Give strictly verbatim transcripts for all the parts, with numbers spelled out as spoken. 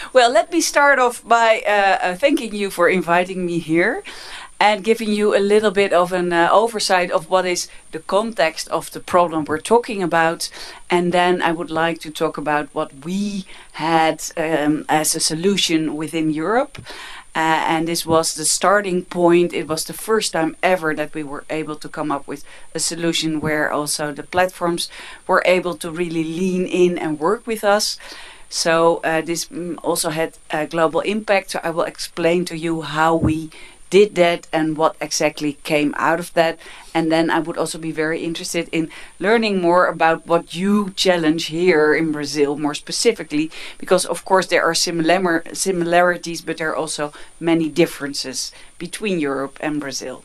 Well, let me start off by uh, uh, thanking you for inviting me here and giving you a little bit of an uh, oversight of what is the context of the problem we're talking about. And then I would like to talk about what we had um, as a solution within Europe. Uh, and this was the starting point. It was the first time ever that we were able to come up with a solution where also the platforms were able to really lean in and work with us. So uh, this mm, also had a global impact. So I will explain to you how we did that and what exactly came out of that. And then I would also be very interested in learning more about what you challenge here in Brazil more specifically, because of course there are similar similarities, but there are also many differences between Europe and Brazil.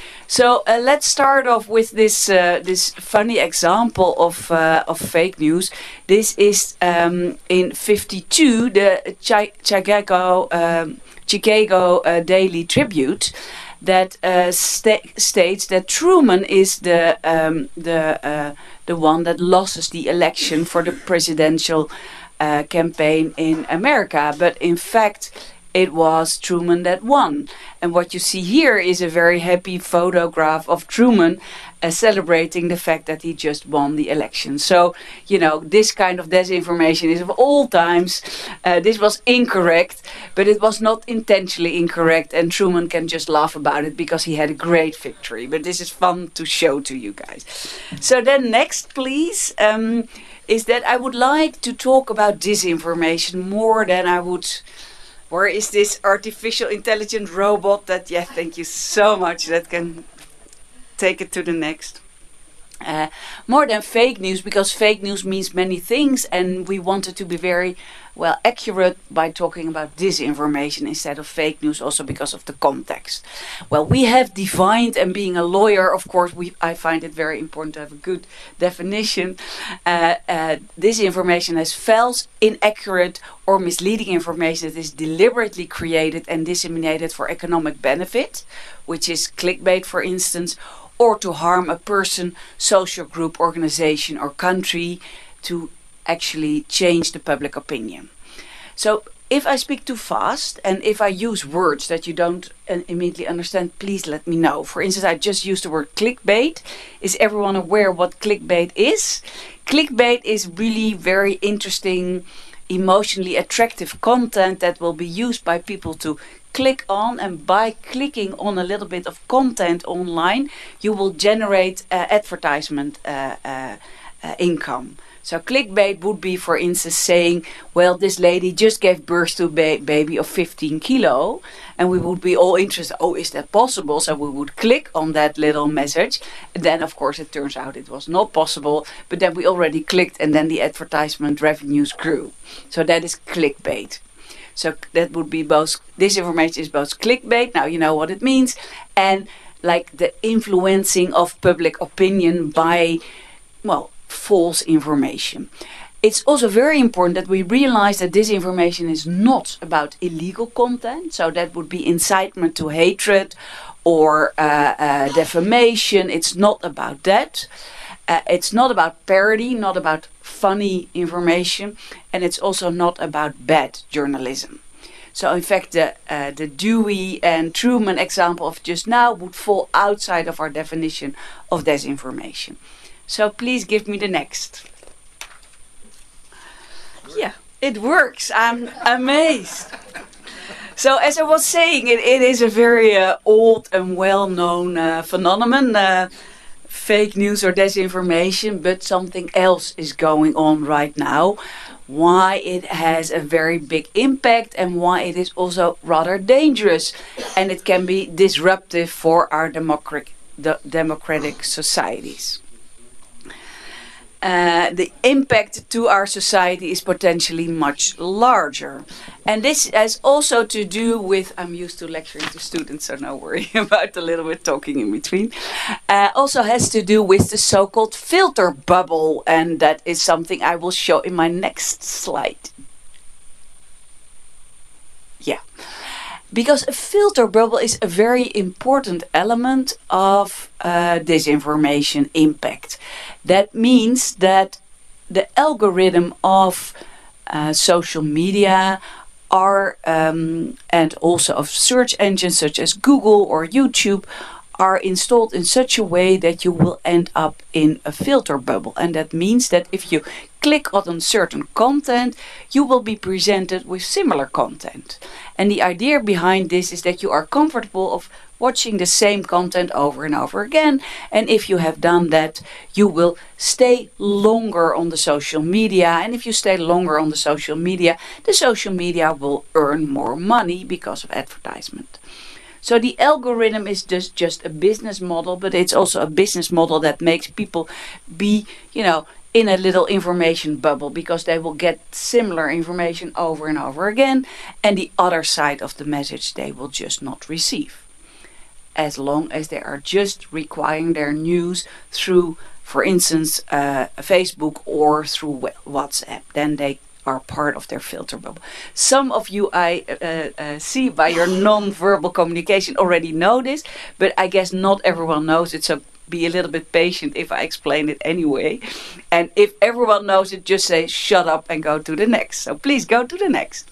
So uh, let's start off with this uh, this funny example of uh, of fake news. This is um, in fifty-two, the Chi Chicago um, Chicago uh, Daily Tribute that uh, sta states that Truman is the um, the uh, the one that loses the election for the presidential uh, campaign in America, but in fact it was Truman that won. And what you see here is a very happy photograph of Truman uh, celebrating the fact that he just won the election. So, you know, this kind of disinformation is of all times. Uh, this was incorrect, but it was not intentionally incorrect. And Truman can just laugh about it because he had a great victory. But this is fun to show to you guys. So then next, please, um, is that I would like to talk about disinformation more than I would... Where is this artificial intelligent robot that, yeah, thank you so much, that can take it to the next. Uh, more than fake news, because fake news means many things, and we wanted to be very, well, accurate by talking about disinformation instead of fake news, also because of the context. Well, we have defined, and being a lawyer, of course, we I find it very important to have a good definition. Uh, uh, disinformation as false, inaccurate, or misleading information that is deliberately created and disseminated for economic benefit, which is clickbait, for instance, or to harm a person, social group, organization, or country, to actually change the public opinion. So if I speak too fast and if I use words that you don't uh, immediately understand, please let me know. For instance, I just used the word clickbait. Is everyone aware what clickbait is? Clickbait is really very interesting, emotionally attractive content that will be used by people to click on, and by clicking on a little bit of content online, you will generate uh, advertisement uh, uh, uh, income. So clickbait would be, for instance, saying, well, this lady just gave birth to a ba baby of fifteen kilo, and we would be all interested, oh, is that possible? So we would click on that little message, and then of course it turns out it was not possible, but then we already clicked and then the advertisement revenues grew. So that is clickbait. So that would be both, this information is both clickbait, now you know what it means, and like the influencing of public opinion by, well, false information. It's also very important that we realize that this information is not about illegal content. So that would be incitement to hatred or uh, uh, defamation. It's not about that. Uh, it's not about parody, not about funny information, and it's also not about bad journalism. So in fact, the, uh, the Dewey and Truman example of just now would fall outside of our definition of disinformation. So please give me the next. Yeah, it works. I'm amazed. So as I was saying, it, it is a very uh, old and well-known uh, phenomenon. Uh, fake news or disinformation, but something else is going on right now. Why it has a very big impact and why it is also rather dangerous, and it can be disruptive for our democratic, the democratic societies. Uh, the impact to our society is potentially much larger. And this has also to do with, I'm used to lecturing to students, so no worry about a little bit talking in between. Uh, also has to do with the so-called filter bubble, and that is something I will show in my next slide. Yeah. Because a filter bubble is a very important element of uh, disinformation impact. That means that the algorithm of uh, social media are, um, and also of search engines such as Google or YouTube, are installed in such a way that you will end up in a filter bubble. And that means that if you click on certain content, you will be presented with similar content. And the idea behind this is that you are comfortable of watching the same content over and over again. And if you have done that, you will stay longer on the social media. And if you stay longer on the social media, the social media will earn more money because of advertisement. So the algorithm is just, just a business model, but it's also a business model that makes people be, you know, in a little information bubble, because they will get similar information over and over again, and the other side of the message they will just not receive. As long as they are just requiring their news through, for instance, uh, Facebook or through WhatsApp, then they are part of their filter bubble. Some of you I uh, uh, see by your non-verbal communication already know this, but I guess not everyone knows it, so be a little bit patient if I explain it anyway. And if everyone knows it, just say shut up and go to the next. So please go to the next.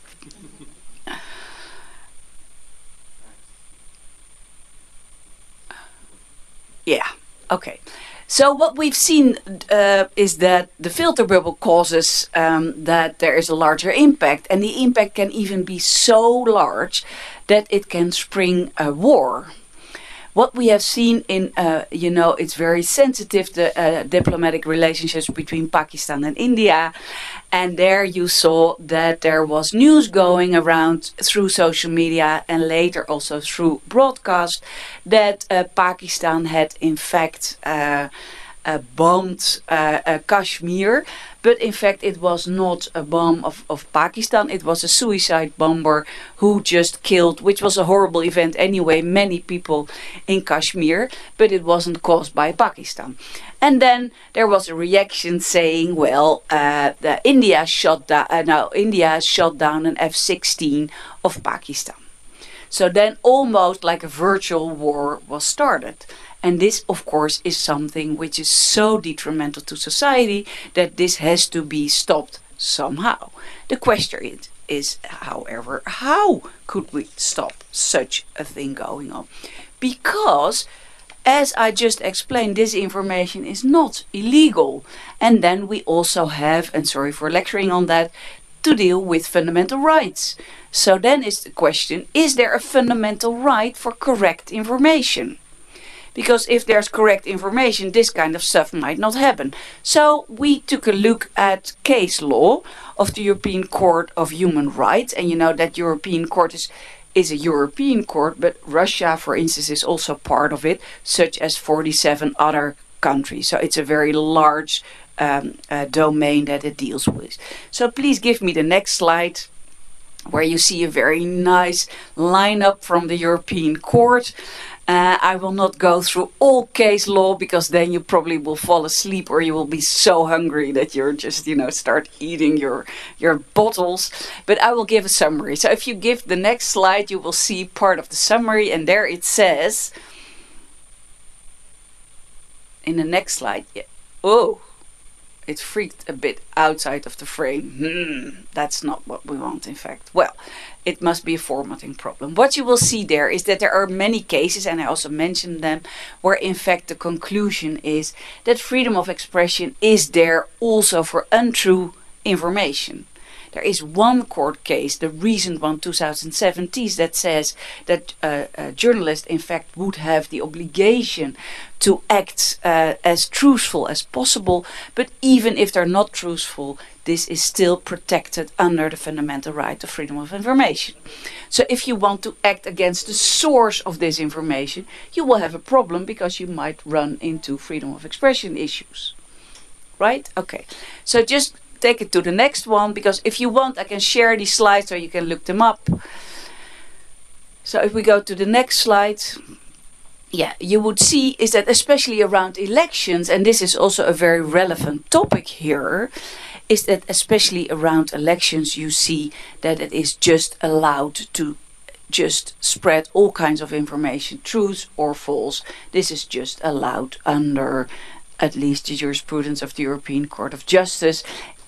Yeah, okay. So what we've seen uh, is that the filter bubble causes um, that there is a larger impact, and the impact can even be so large that it can spring a war. What we have seen in, uh, you know, it's very sensitive, the uh, diplomatic relationships between Pakistan and India. And there you saw that there was news going around through social media and later also through broadcast that uh, Pakistan had in fact uh, uh, bombed uh, uh, Kashmir. But in fact it was not a bomb of, of Pakistan, it was a suicide bomber who just killed, which was a horrible event anyway, many people in Kashmir, but it wasn't caused by Pakistan. And then there was a reaction saying, well, uh, the India shot down, uh, no, India shot down an F sixteen of Pakistan. So then almost like a virtual war was started. And this, of course, is something which is so detrimental to society that this has to be stopped somehow. The question is, is, however, how could we stop such a thing going on? Because, as I just explained, this information is not illegal. And then we also have, and sorry for lecturing on that, to deal with fundamental rights. So then is the question, is there a fundamental right for correct information? Because if there's correct information, this kind of stuff might not happen. So we took a look at case law of the European Court of Human Rights. And you know that European Court is, is a European court, but Russia, for instance, is also part of it, such as forty-seven other countries. So it's a very large um, uh, domain that it deals with. So please give me the next slide, where you see a very nice lineup from the European Court. Uh, I will not go through all case law, because then you probably will fall asleep, or you will be so hungry that you're just, you know, start eating your, your bottles. But I will give a summary. So if you give the next slide, you will see part of the summary, and there it says, in the next slide, yeah, oh, it freaked a bit outside of the frame. Hmm, that's not what we want, in fact. Well, it must be a formatting problem. What you will see there is that there are many cases, and I also mentioned them, where in fact the conclusion is that freedom of expression is there also for untrue information. There is one court case, the recent one, two thousand seventeen, that says that uh, a journalist in fact would have the obligation to act uh, as truthful as possible, but even if they're not truthful, this is still protected under the fundamental right of freedom of information. So if you want to act against the source of this information, you will have a problem, because you might run into freedom of expression issues. Right? Okay. So just take it to the next one, because if you want, I can share these slides so you can look them up. So if we go to the next slide, yeah, you would see is that especially around elections, and this is also a very relevant topic here, is that especially around elections you see that it is just allowed to just spread all kinds of information, truth or false. This is just allowed under at least the jurisprudence of the European Court of Justice.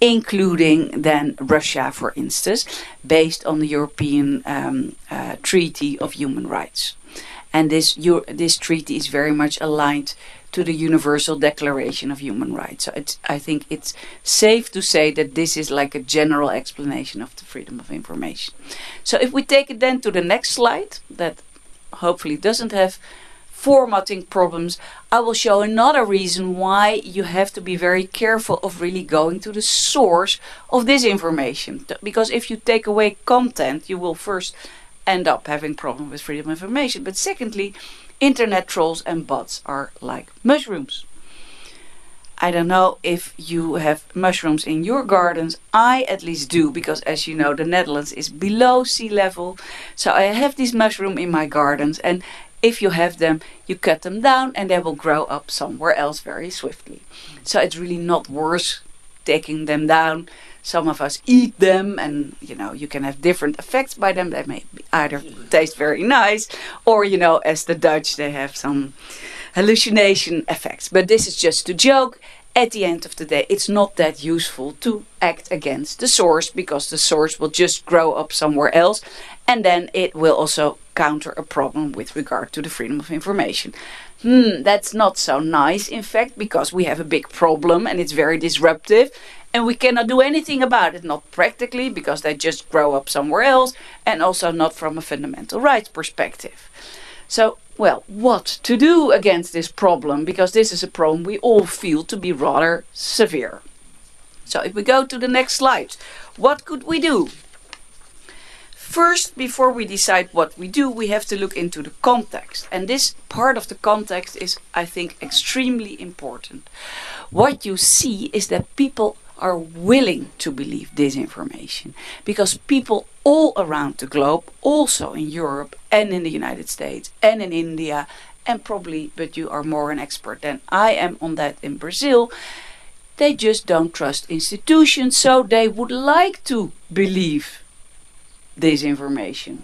including then Russia, for instance, based on the European um, uh, Treaty of Human Rights. And this, this treaty is very much aligned to the Universal Declaration of Human Rights. So it's, I think it's safe to say that this is like a general explanation of the freedom of information. So if we take it then to the next slide, that hopefully doesn't have formatting problems, I will show another reason why you have to be very careful of really going to the source of this information. Because if you take away content, you will first end up having problems with freedom of information. But secondly, internet trolls and bots are like mushrooms. I don't know if you have mushrooms in your gardens. I at least do, because as you know, the Netherlands is below sea level. So I have these mushrooms in my gardens, and if you have them, you cut them down and they will grow up somewhere else very swiftly. So it's really not worth taking them down. Some of us eat them, and you know, you can have different effects by them. They may either taste very nice, or you know, as the Dutch, they have some hallucination effects. But this is just a joke. At the end of the day, it's not that useful to act against the source, because the source will just grow up somewhere else, and then it will also counter a problem with regard to the freedom of information. Hmm, that's not so nice, in fact, because we have a big problem and it's very disruptive. And we cannot do anything about it, not practically, because they just grow up somewhere else, and also not from a fundamental rights perspective. So, well, what to do against this problem? Because this is a problem we all feel to be rather severe. So if we go to the next slide, what could we do? First, before we decide what we do, we have to look into the context. And this part of the context is, I think, extremely important. What you see is that people are willing to believe disinformation, because people all around the globe, also in Europe and in the United States and in India, and probably, but you are more an expert than I am on that, in Brazil, they just don't trust institutions, so they would like to believe disinformation,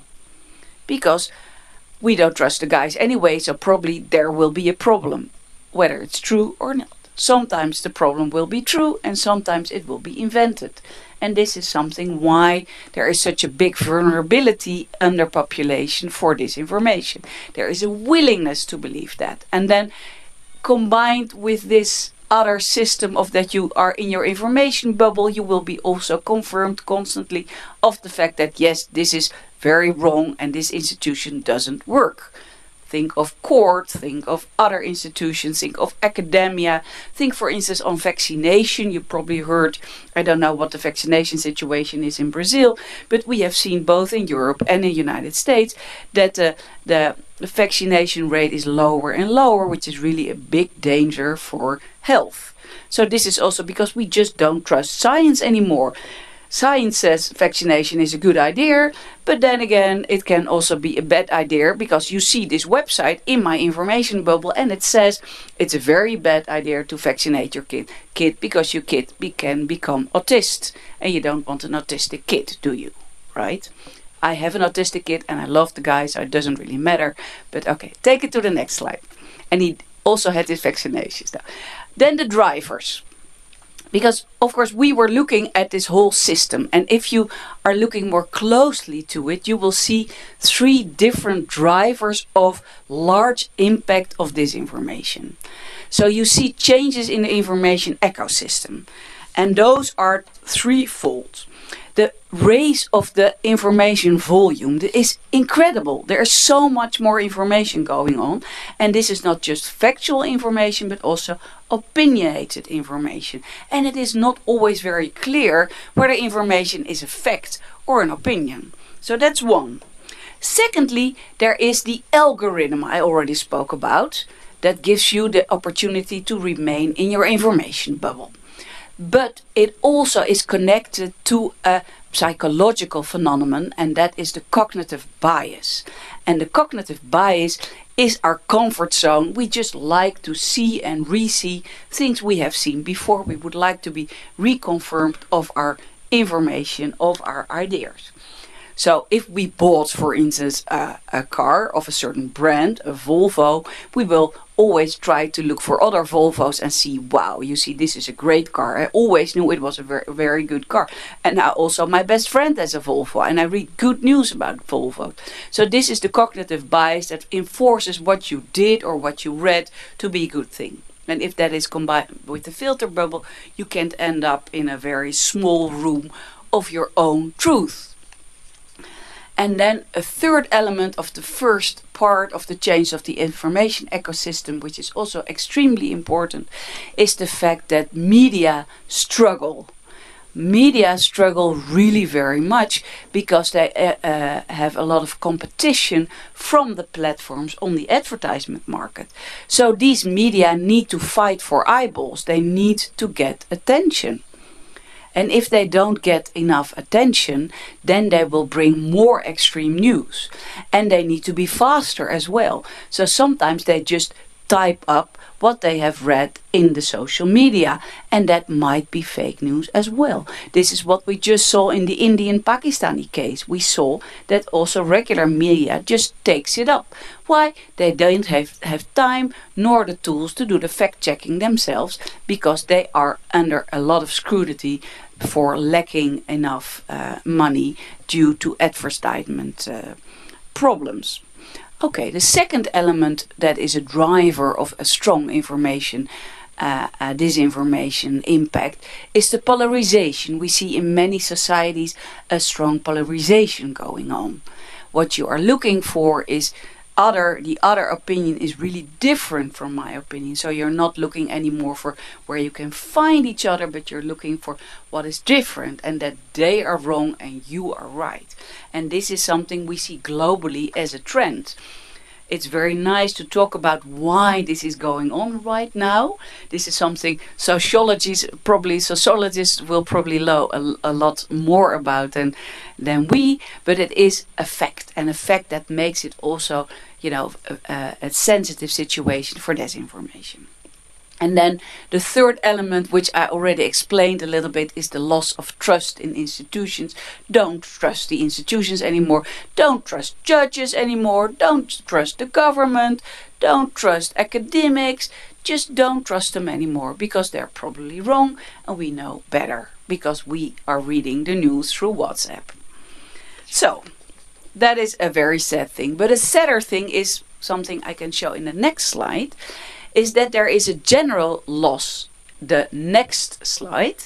because we don't trust the guys anyway, so probably there will be a problem, whether it's true or not. Sometimes the problem will be true, and sometimes it will be invented. And this is something why there is such a big vulnerability under population for disinformation. There is a willingness to believe that. And then combined with this other system of that you are in your information bubble, you will be also confirmed constantly of the fact that yes, this is very wrong and this institution doesn't work. Think of court, think of other institutions, think of academia, think for instance on vaccination. You probably heard, I don't know what the vaccination situation is in Brazil, but we have seen both in Europe and in the United States that uh, the vaccination rate is lower and lower, which is really a big danger for health. So this is also because we just don't trust science anymore. Science says vaccination is a good idea, but then again, it can also be a bad idea, because you see this website in my information bubble and it says it's a very bad idea to vaccinate your kid, kid because your kid be, can become autistic, and you don't want an autistic kid, do you? Right? I have an autistic kid and I love the guy, so it doesn't really matter. But okay, take it to the next slide. And he also had his vaccinations now. Then the drivers. Because, of course, we were looking at this whole system. And if you are looking more closely to it, you will see three different drivers of large impact of disinformation. So you see changes in the information ecosystem. And those are threefold. The raise of the information volume is incredible. There is so much more information going on. And this is not just factual information, but also opinionated information. And it is not always very clear whether information is a fact or an opinion. So that's one. Secondly, there is the algorithm I already spoke about, that gives you the opportunity to remain in your information bubble. But it also is connected to a psychological phenomenon, and that is the cognitive bias. And the cognitive bias is our comfort zone. We just like to see and re-see things we have seen before. We would like to be reconfirmed of our information, of our ideas. So if we bought, for instance, a, a car of a certain brand, a Volvo, we will always try to look for other Volvos and see, wow, you see, this is a great car. I always knew it was a very, very good car. And now also my best friend has a Volvo and I read good news about Volvo. So this is the cognitive bias that enforces what you did or what you read to be a good thing. And if that is combined with the filter bubble, you can end up in a very small room of your own truth. And then a third element of the first part of the change of the information ecosystem, which is also extremely important, is the fact that media struggle. Media struggle really very much because they uh, uh, have a lot of competition from the platforms on the advertisement market. So these media need to fight for eyeballs. They need to get attention. And if they don't get enough attention, then they will bring more extreme news. And they need to be faster as well. So sometimes they just type up what they have read in the social media. And that might be fake news as well. This is what we just saw in the Indian-Pakistani case. We saw that also regular media just takes it up. Why? They don't have, have time nor the tools to do the fact-checking themselves because they are under a lot of scrutiny for lacking enough uh, money due to advertisement uh, problems. Okay, the second element that is a driver of a strong information, uh, uh, disinformation impact is the polarization. We see in many societies a strong polarization going on. What you are looking for is other, the other opinion is really different from my opinion. So you're not looking anymore for where you can find each other, but you're looking for what is different and that they are wrong and you are right. And this is something we see globally as a trend. It's very nice to talk about why this is going on right now. This is something sociologists, probably sociologists will probably know a, a lot more about than, than we, but it is a fact, and a fact that makes it also, you know, a, a sensitive situation for disinformation. And then the third element, which I already explained a little bit, is the loss of trust in institutions. Don't trust the institutions anymore. Don't trust judges anymore. Don't trust the government. Don't trust academics. Just don't trust them anymore because they're probably wrong and we know better because we are reading the news through WhatsApp. So that is a very sad thing. But a sadder thing is something I can show in the next slide. Is that there is a general loss. The next slide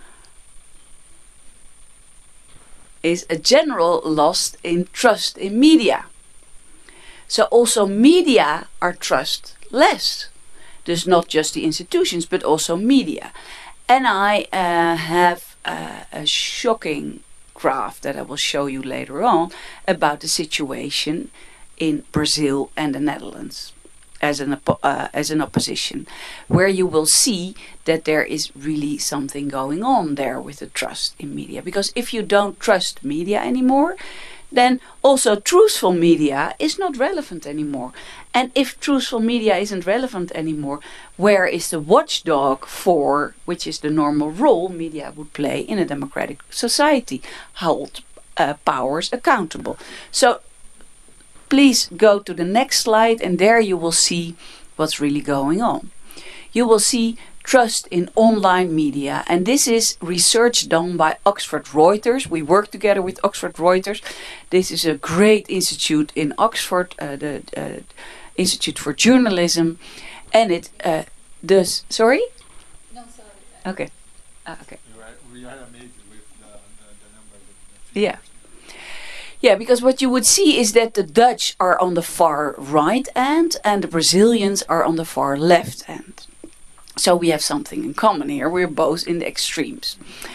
is a general loss in trust in media. So also media are trustless. Dus not just the institutions, but also media. And I uh, have uh, a shocking graph that I will show you later on about the situation in Brazil and the Netherlands. As an, uh, as an opposition, where you will see that there is really something going on there with the trust in media. Because if you don't trust media anymore, then also truthful media is not relevant anymore. And if truthful media isn't relevant anymore, where is the watchdog for, which is the normal role media would play in a democratic society? Hold uh, powers accountable. So please go to the next slide and there you will see what's really going on. You will see trust in online media, and this is research done by Oxford Reuters. We work together with Oxford Reuters. This is a great institute in Oxford, uh, the uh, Institute for Journalism, and it uh, does... Sorry? No, sorry. Okay. Ah, okay. We are, we are amazed with the, the, the numbers. Of the yeah. Yeah, because what you would see is that the Dutch are on the far right end and the Brazilians are on the far left end. So we have something in common here. We're both in the extremes.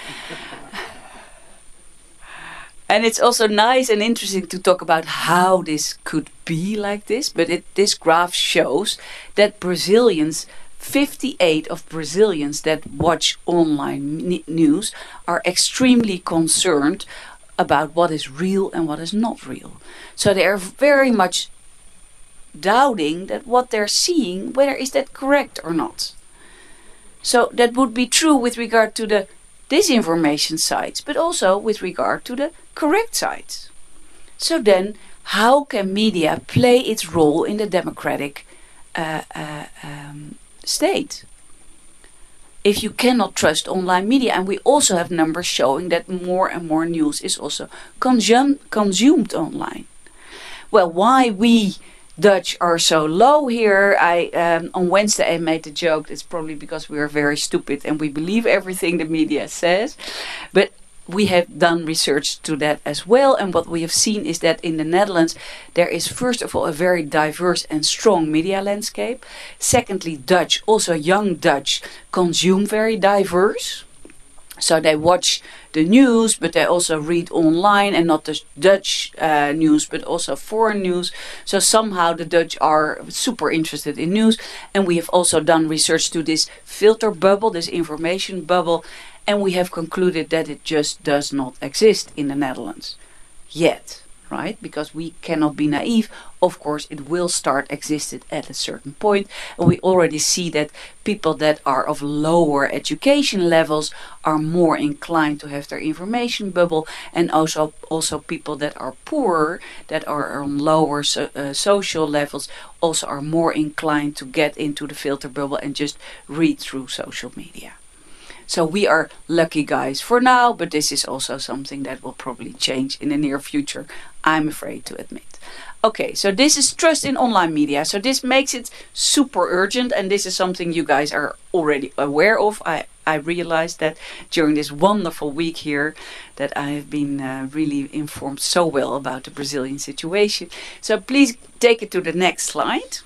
And it's also nice and interesting to talk about how this could be like this. But it, this graph shows that Brazilians, fifty-eight of Brazilians that watch online news are extremely concerned about what is real and what is not real. So they are very much doubting that what they're seeing, whether is that correct or not. So that would be true with regard to the disinformation sites, but also with regard to the correct sites. So then, how can media play its role in the democratic uh, uh, um, state if you cannot trust online media? And we also have numbers showing that more and more news is also consum consumed online. Well, why we Dutch are so low here, I um, on Wednesday I made the joke, it's probably because we are very stupid and we believe everything the media says. But we have done research to that as well, and what we have seen is that in the Netherlands there is first of all a very diverse and strong media landscape. Secondly, Dutch, also young Dutch, consume very diverse. So they watch the news, but they also read online, and not just Dutch uh, news, but also foreign news. So somehow the Dutch are super interested in news. And we have also done research to this filter bubble, this information bubble. And we have concluded that it just does not exist in the Netherlands yet, right? Because we cannot be naive. Of course, it will start existing at a certain point. And we already see that people that are of lower education levels are more inclined to have their information bubble. And also, also people that are poorer, that are on lower so, uh, social levels, also are more inclined to get into the filter bubble and just read through social media. So we are lucky guys for now, but this is also something that will probably change in the near future, I'm afraid to admit. Okay, so this is trust in online media. So this makes it super urgent, and this is something you guys are already aware of. I, I realized that during this wonderful week here that I have been uh, really informed so well about the Brazilian situation. So please take it to the next slide.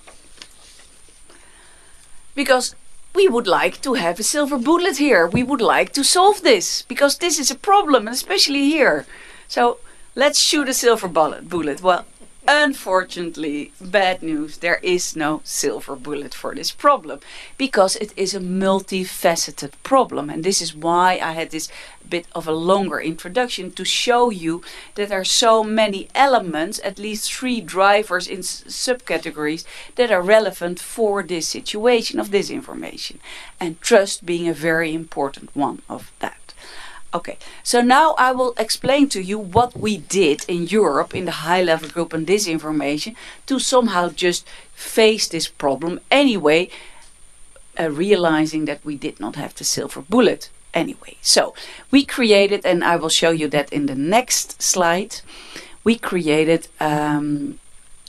Because we would like to have a silver bullet here. We would like to solve this because this is a problem, and especially here. So let's shoot a silver bullet. bullet. Well, unfortunately, bad news, there is no silver bullet for this problem because it is a multifaceted problem. And this is why I had this bit of a longer introduction to show you that there are so many elements, at least three drivers in subcategories that are relevant for this situation of this information. And trust being a very important one of that. Okay, so now I will explain to you what we did in Europe in the high-level group on this information to somehow just face this problem anyway, uh, realizing that we did not have the silver bullet anyway. So we created, and I will show you that in the next slide, we created, um,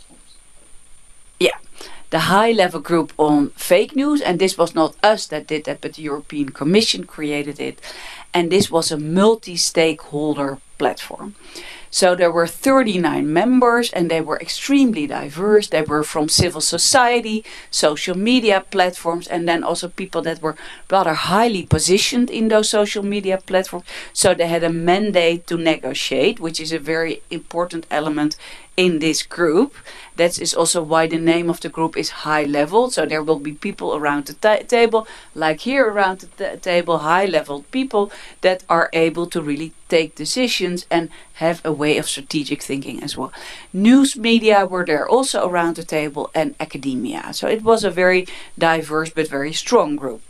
yeah, the high-level group on fake news, and this was not us that did that, but the European Commission created it. And this was a multi-stakeholder platform. So there were thirty-nine members, and they were extremely diverse. They were from civil society, social media platforms, and then also people that were rather highly positioned in those social media platforms. So they had a mandate to negotiate, which is a very important element in this group. That is also why the name of the group is high level. So there will be people around the ta table, like here around the table, high level people that are able to really take decisions and have a way of strategic thinking as well. News media were there also around the table, and academia. So it was a very diverse but very strong group.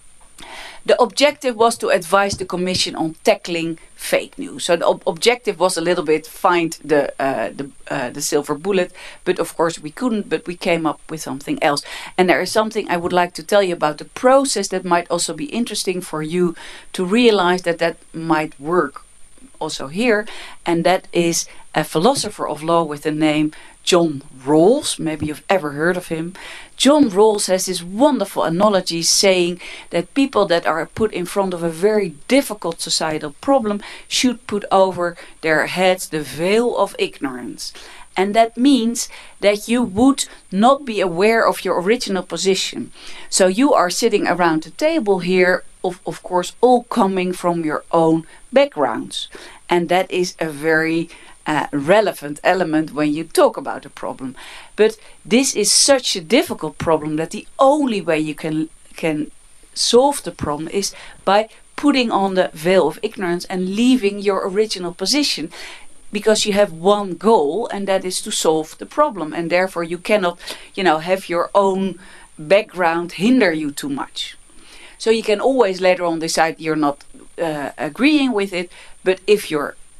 The objective was to advise the Commission on tackling fake news. So the ob objective was a little bit find the uh, the uh, the silver bullet, but of course we couldn't. But we came up with something else. And there is something I would like to tell you about the process that might also be interesting for you to realize that that might work also here. And that is a philosopher of law with the name John Rawls. Maybe you've ever heard of him. John Rawls has this wonderful analogy saying that people that are put in front of a very difficult societal problem should put over their heads the veil of ignorance. And that means that you would not be aware of your original position. So you are sitting around the table here, of, of course, all coming from your own backgrounds. And that is a very Uh, relevant element when you talk about a problem. But this is such a difficult problem that the only way you can can solve the problem is by putting on the veil of ignorance and leaving your original position, because you have one goal, and that is to solve the problem, and therefore you cannot, you know, have your own background hinder you too much. So you can always later on decide you're not uh, agreeing with it, but if you're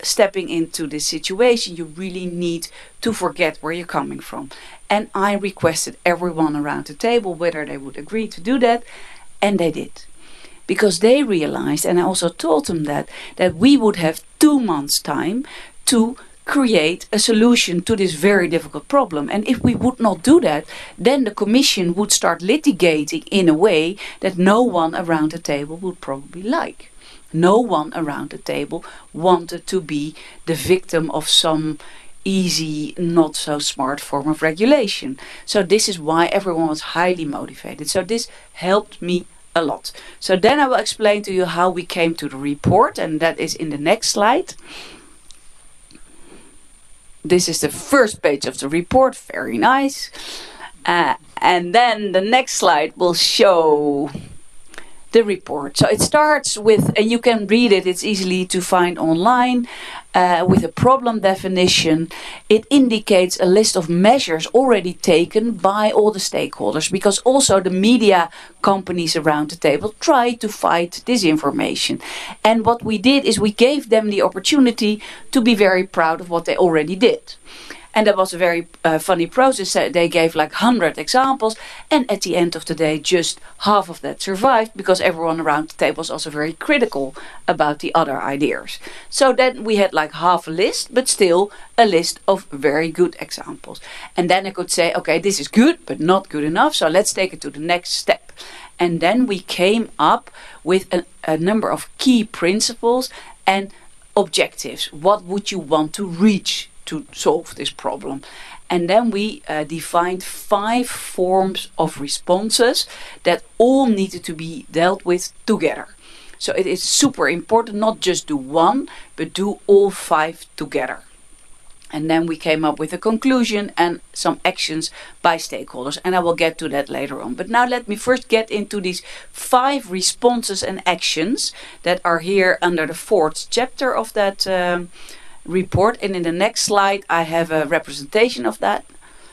stepping into this situation, you really need to forget where you're coming from. And I requested everyone around the table whether they would agree to do that, and they did. Because they realized, and I also told them that, that we would have two months' time to create a solution to this very difficult problem. And if we would not do that, then the Commission would start litigating in a way that no one around the table would probably like. No one around the table wanted to be the victim of some easy, not so smart form of regulation. So this is why everyone was highly motivated. So this helped me a lot. So then I will explain to you how we came to the report, and that is in the next slide. This is the first page of the report, very nice. Uh, and then the next slide will show the report. So it starts with, and you can read it, it's easily to find online, uh, with a problem definition. It indicates a list of measures already taken by all the stakeholders, because also the media companies around the table try to fight disinformation. And what we did is we gave them the opportunity to be very proud of what they already did. And that was a very uh, funny process. They gave like one hundred examples, and at the end of the day just half of that survived, because everyone around the table was also very critical about the other ideas. So then we had like half a list, but still a list of very good examples. And then I could say, okay, this is good but not good enough, so let's take it to the next step. And then we came up with a, a number of key principles and objectives. What would you want to reach to solve this problem? And then we uh, defined five forms of responses that all needed to be dealt with together. So it is super important not just do one, but do all five together. And then we came up with a conclusion and some actions by stakeholders, and I will get to that later on. But now let me first get into these five responses and actions that are here under the fourth chapter of that um, report, and in the next slide I have a representation of that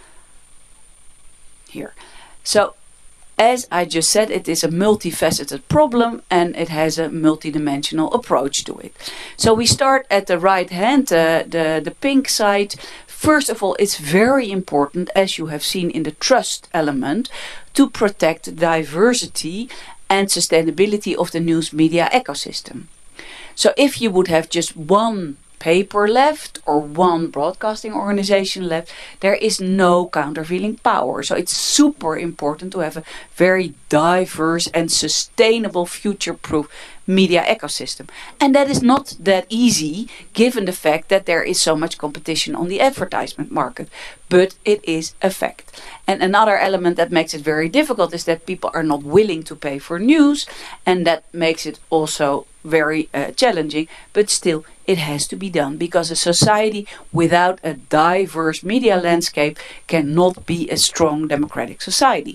here. So as I just said, it is a multifaceted problem and it has a multidimensional approach to it. So we start at the right hand, uh, the, the pink side. First of all, it's very important, as you have seen in the trust element, to protect diversity and sustainability of the news media ecosystem. So if you would have just one paper left or one broadcasting organization left, there is no countervailing power. So it's super important to have a very diverse and sustainable future-proof media ecosystem. And that is not that easy given the fact that there is so much competition on the advertisement market. But it is a fact. And another element that makes it very difficult is that people are not willing to pay for news, and that makes it also very uh, challenging, but still it has to be done, because a society without a diverse media landscape cannot be a strong democratic society.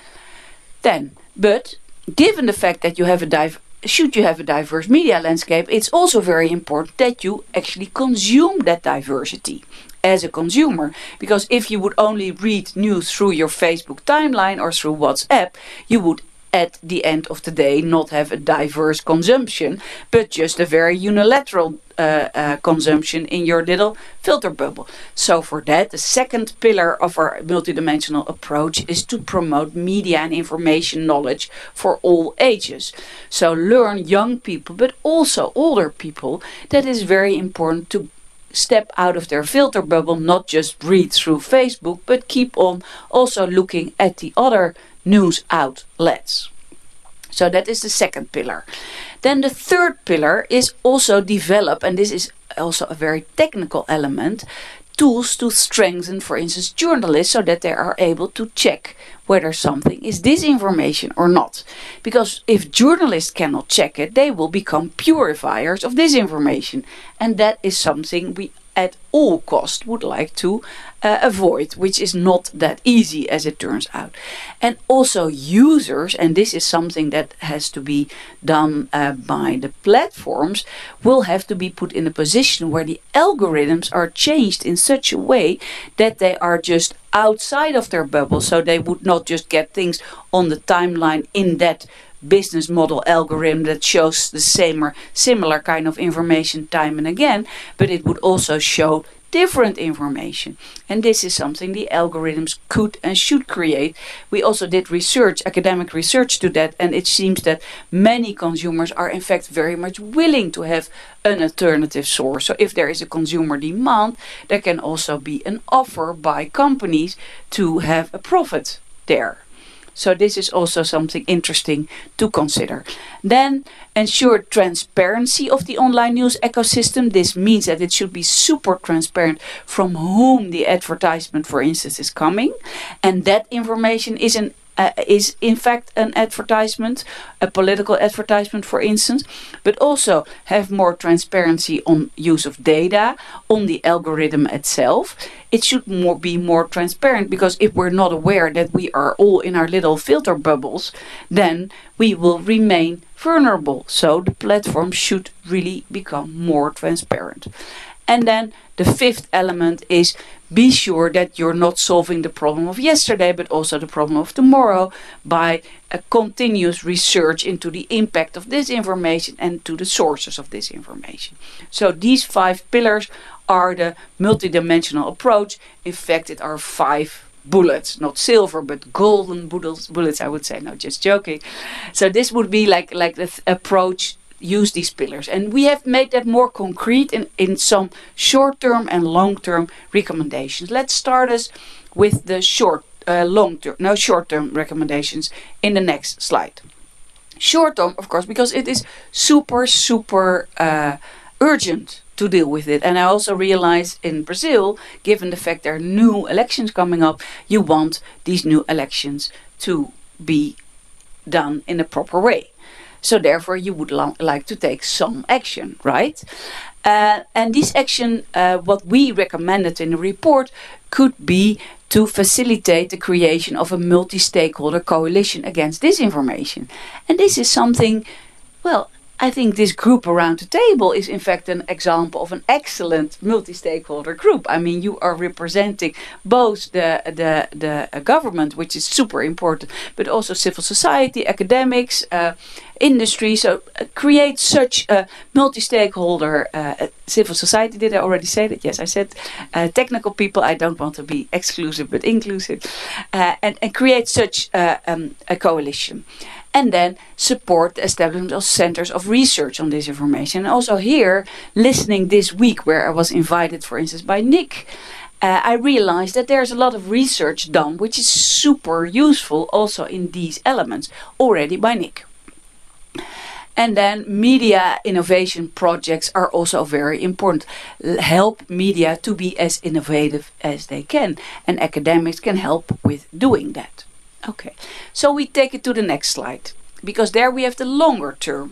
Then, but given the fact that you have a div should you have a diverse media landscape, it's also very important that you actually consume that diversity as a consumer. Because if you would only read news through your Facebook timeline or through WhatsApp, you would at the end of the day not have a diverse consumption, but just a very unilateral uh, uh, consumption in your little filter bubble. So for that, the second pillar of our multidimensional approach is to promote media and information knowledge for all ages. So learn young people, but also older people, that is very important to step out of their filter bubble, not just read through Facebook, but keep on also looking at the other news outlets. So that is the second pillar. Then the third pillar is also develop, and this is also a very technical element, tools to strengthen, for instance, journalists, so that they are able to check whether something is disinformation or not. Because if journalists cannot check it, they will become purifiers of disinformation. And that is something we at all cost would like to uh, avoid, which is not that easy as it turns out. And also users, and this is something that has to be done uh, by the platforms, will have to be put in a position where the algorithms are changed in such a way that they are just outside of their bubble, so they would not just get things on the timeline in that business model algorithm that shows the same or similar kind of information time and again, but it would also show different information. And this is something the algorithms could and should create. We also did research, academic research to that, and it seems that many consumers are in fact very much willing to have an alternative source. So if there is a consumer demand, there can also be an offer by companies to have a profit there. So this is also something interesting to consider. Then ensure transparency of the online news ecosystem. This means that it should be super transparent from whom the advertisement, for instance, is coming. And that information is an Uh, is in fact an advertisement, a political advertisement, for instance, but also have more transparency on use of data, on the algorithm itself. It should more be more transparent, because if we're not aware that we are all in our little filter bubbles, then we will remain vulnerable. So the platform should really become more transparent. And then the fifth element is be sure that you're not solving the problem of yesterday, but also the problem of tomorrow by a continuous research into the impact of this information and to the sources of this information. So these five pillars are the multidimensional approach. In fact, it are five bullets, not silver, but golden bullets, bullets I would say. No, just joking. So this would be like, like the th- approach. Use these pillars, and we have made that more concrete in, in some short-term and long-term recommendations. Let's start us with the short, uh, long-term, no short-term recommendations in the next slide. Short-term, of course, because it is super, super uh, urgent to deal with it. And I also realize in Brazil, given the fact there are new elections coming up, you want these new elections to be done in a proper way. So therefore you would lo- like to take some action, right? Uh, and this action, uh, what we recommended in the report, could be to facilitate the creation of a multi-stakeholder coalition against disinformation. And this is something, well, I think this group around the table is in fact an example of an excellent multi-stakeholder group. I mean, you are representing both the, the, the government, which is super important, but also civil society, academics, uh, industry. So uh, create such a multi-stakeholder uh, civil society. Did I already say that? Yes, I said uh, technical people. I don't want to be exclusive, but inclusive. Uh, and, and create such uh, um, a coalition. And then support the establishment of centers of research on this information. And also here, listening this week, where I was invited, for instance, by Nick, uh, I realized that there's a lot of research done, which is super useful also in these elements, already by Nick. And then media innovation projects are also very important. Help media to be as innovative as they can. And academics can help with doing that. Okay, so we take it to the next slide, because there we have the longer term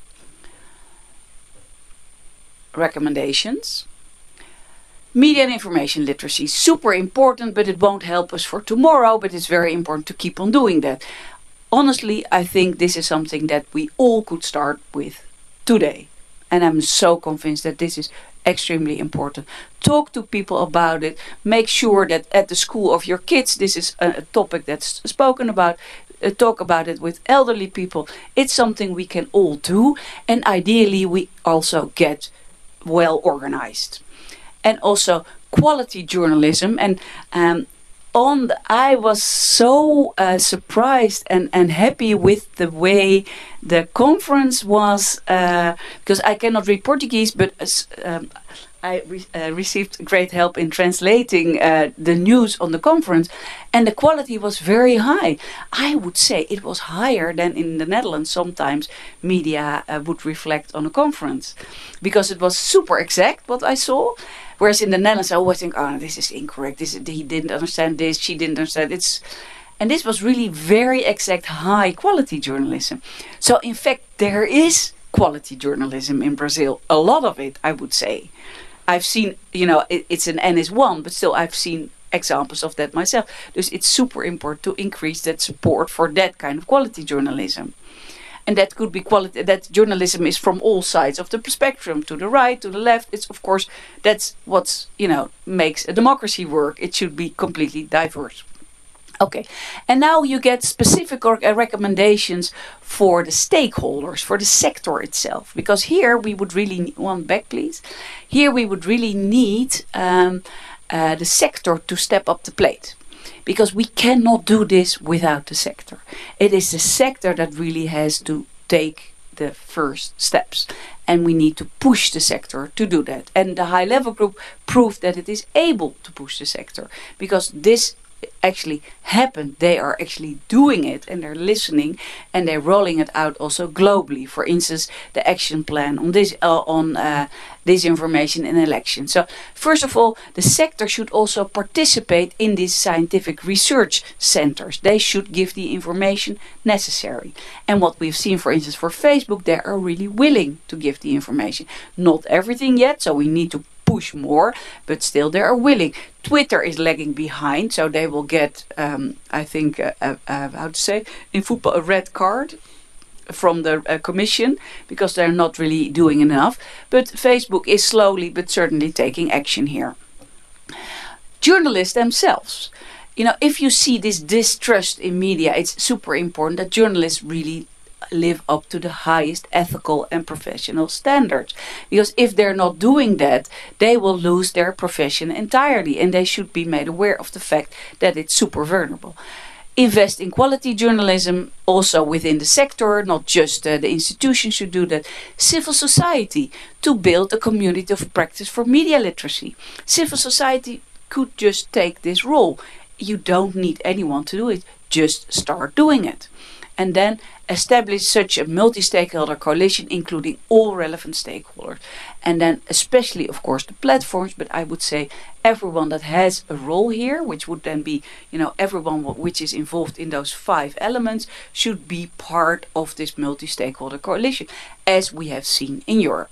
recommendations. Media and information literacy, super important, but it won't help us for tomorrow, but it's very important to keep on doing that. Honestly, I think this is something that we all could start with today. And I'm so convinced that this is extremely important. Talk to people about it. Make sure that at the school of your kids, this is a, a topic that's spoken about. Uh, talk about it with elderly people. It's something we can all do. And ideally, we also get well organized. And also quality journalism. And um, on the, I was so uh, surprised and, and happy with the way the conference was, uh, because I cannot read Portuguese, but um, I re- uh, received great help in translating uh, the news on the conference, and the quality was very high. I would say it was higher than in the Netherlands. Sometimes media uh, would reflect on a conference, because it was super exact what I saw. Whereas in the Netherlands, I always think, oh, this is incorrect. This he didn't understand this. She didn't understand it's, and this was really very exact, high quality journalism. So in fact, there is quality journalism in Brazil. A lot of it, I would say. I've seen, you know, it, it's an N S one, but still I've seen examples of that myself. Dus it's super important to increase that support for that kind of quality journalism. And that could be quality, that journalism is from all sides of the spectrum, to the right, to the left. It's, of course, that's what's, you know, makes a democracy work. It should be completely diverse. Okay, and now you get specific or, uh, recommendations for the stakeholders, for the sector itself, because here we would really, one back please, here we would really need um, uh, the sector to step up the plate, because we cannot do this without the sector. It is the sector that really has to take the first steps, and we need to push the sector to do that. And the high level group proved that it is able to push the sector, because this actually happened. They are actually doing it, and they're listening, and they're rolling it out also globally. For instance, the action plan on this uh, on uh, disinformation in elections. So first of all, the sector should also participate in these scientific research centers. They should give the information necessary. And what we've seen, for instance, for Facebook, they are really willing to give the information. Not everything yet, so we need to push more, but still they are willing. Twitter is lagging behind, so they will get, um, I think, uh, uh, uh, how to say, in football, a red card from the uh, commission, because they're not really doing enough. But Facebook is slowly but certainly taking action here. Journalists themselves. You know, if you see this distrust in media, it's super important that journalists really live up to the highest ethical and professional standards, because if they're not doing that, they will lose their profession entirely, and they should be made aware of the fact that it's super vulnerable. Invest in quality journalism also within the sector, not just uh, the institutions should do that. Civil society, to build a community of practice for media literacy. Civil society could just take this role. You don't need anyone to do it, just start doing it. And then establish such a multi-stakeholder coalition, including all relevant stakeholders. And then especially, of course, the platforms, but I would say everyone that has a role here, which would then be, you know, everyone which is involved in those five elements, should be part of this multi-stakeholder coalition, as we have seen in Europe.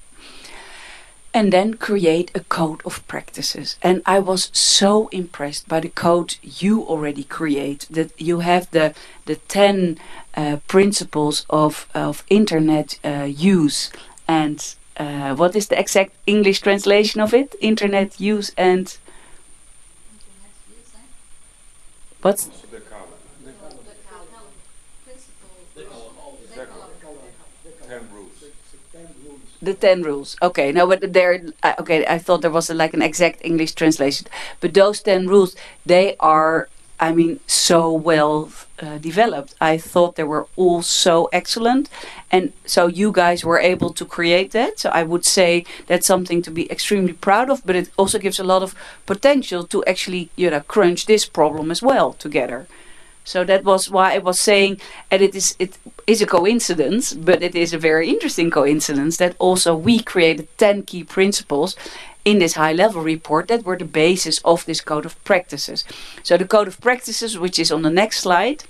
And then create a code of practices. And I was so impressed by the code you already create, that you have the the ten uh, principles of, of internet uh, use, and uh, what is the exact English translation of it? Internet use and what's the ten rules. Okay, no, but there. Uh, okay, I thought there was a, like an exact English translation. But those ten rules, they are, I mean, so well uh, developed. I thought they were all so excellent, and so you guys were able to create that. So I would say that's something to be extremely proud of. But it also gives a lot of potential to actually, you know, crunch this problem as well together. So that was why I was saying, and it is it is a coincidence, but it is a very interesting coincidence that also we created ten key principles in this high-level report that were the basis of this code of practices. So the code of practices, which is on the next slide,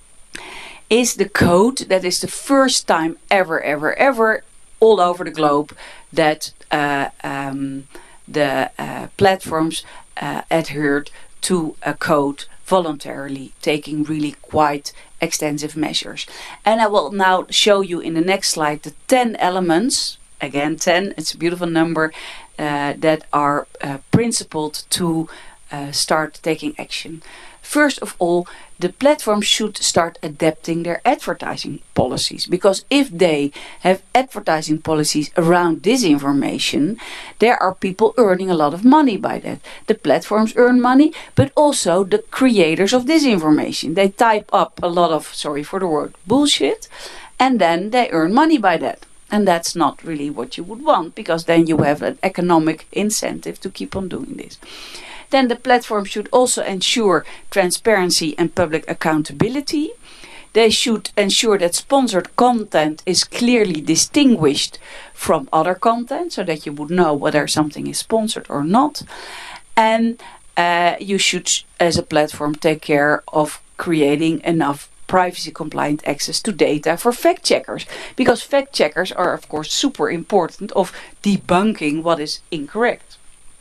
is the code that is the first time ever, ever, ever all over the globe that uh, um, the uh, platforms uh, adhered to a code voluntarily, taking really quite extensive measures. And I will now show you in the next slide the ten elements, again ten, it's a beautiful number, uh, that are uh, principled to uh, start taking action. First of all, the platform should start adapting their advertising policies, because if they have advertising policies around disinformation, there are people earning a lot of money by that. The platforms earn money, but also the creators of disinformation. They type up a lot of, sorry for the word, bullshit, and then they earn money by that. And that's not really what you would want, because then you have an economic incentive to keep on doing this. Then the platform should also ensure transparency and public accountability. They should ensure that sponsored content is clearly distinguished from other content, so that you would know whether something is sponsored or not. And uh, you should, as a platform, take care of creating enough privacy compliant access to data for fact checkers, because fact checkers are of course super important of debunking what is incorrect.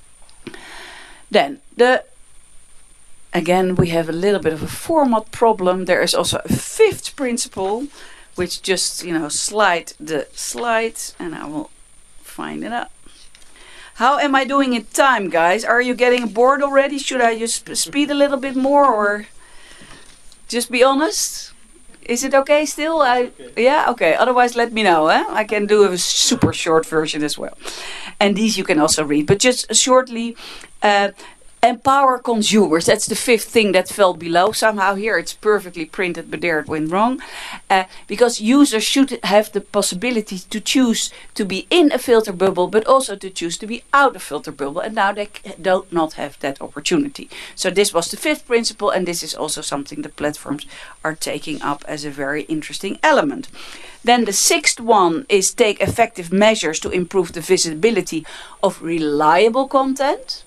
Then, the again, we have a little bit of a format problem. There is also a fifth principle, which just, you know, slide the slides, and I will find it out. How am I doing in time, guys? Are you getting bored already? Should I just speed a little bit more, or Just be honest. Is it okay still? I, Okay. yeah, okay. Otherwise, let me know. Eh? I can do a super short version as well. And these you can also read. But just shortly, uh, empower consumers. That's the fifth thing that fell below. Somehow here it's perfectly printed, but there it went wrong. Uh, because users should have the possibility to choose to be in a filter bubble, but also to choose to be out of filter bubble. And now they c- don't not have that opportunity. So this was the fifth principle, and this is also something the platforms are taking up as a very interesting element. Then the sixth one is take effective measures to improve the visibility of reliable content.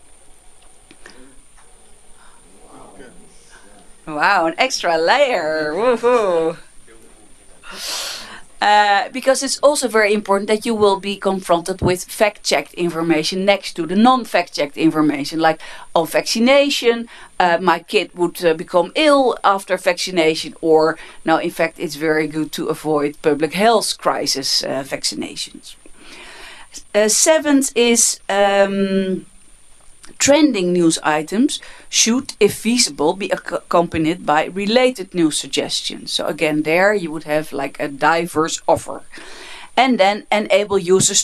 Okay. Wow, an extra layer. Woohoo. Uh, because it's also very important that you will be confronted with fact-checked information next to the non-fact-checked information, like on vaccination, uh, my kid would uh, become ill after vaccination, or no, in fact, it's very good to avoid public health crisis uh, vaccinations. Uh, seventh is um, trending news items should, if feasible, be ac- accompanied by related news suggestions. So again, there you would have like a diverse offer. And then enable users